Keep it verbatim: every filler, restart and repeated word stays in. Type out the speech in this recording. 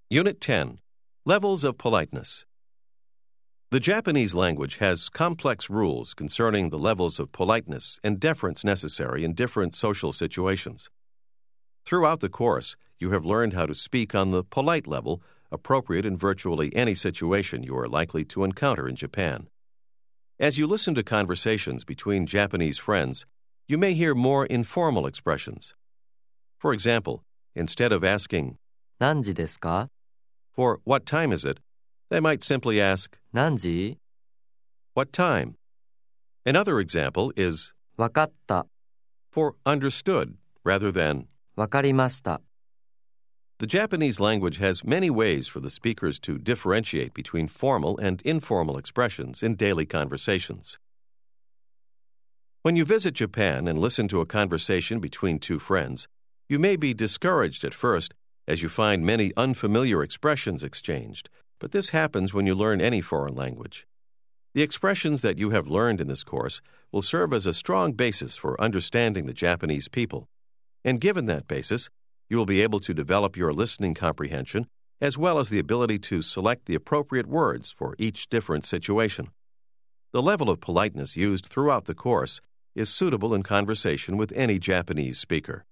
Unit ten, Levels of Politeness. The Japanese language has complex rules concerning the levels of politeness and deference necessary in different social situations. Throughout the course, you have learned how to speak on the polite level, appropriate in virtually any situation you are likely to encounter in Japan. As you listen to conversations between Japanese friends, you may hear more informal expressions. For example, instead of asking, 何時ですか? for what time is it, they might simply ask, 何時? what time? Another example is わかった for understood rather than わかりました The Japanese language has many ways for the speakers to differentiate between formal and informal expressions in daily conversations. When you visit Japan and listen to a conversation between two friends, you may be discouraged at first as you find many unfamiliar expressions exchanged, but this happens when you learn any foreign language. The expressions that you have learned in this course will serve as a strong basis for understanding the Japanese people. And given that basis, you will be able to develop your listening comprehension as well as the ability to select the appropriate words for each different situation. The level of politeness used throughout the course is suitable in conversation with any Japanese speaker.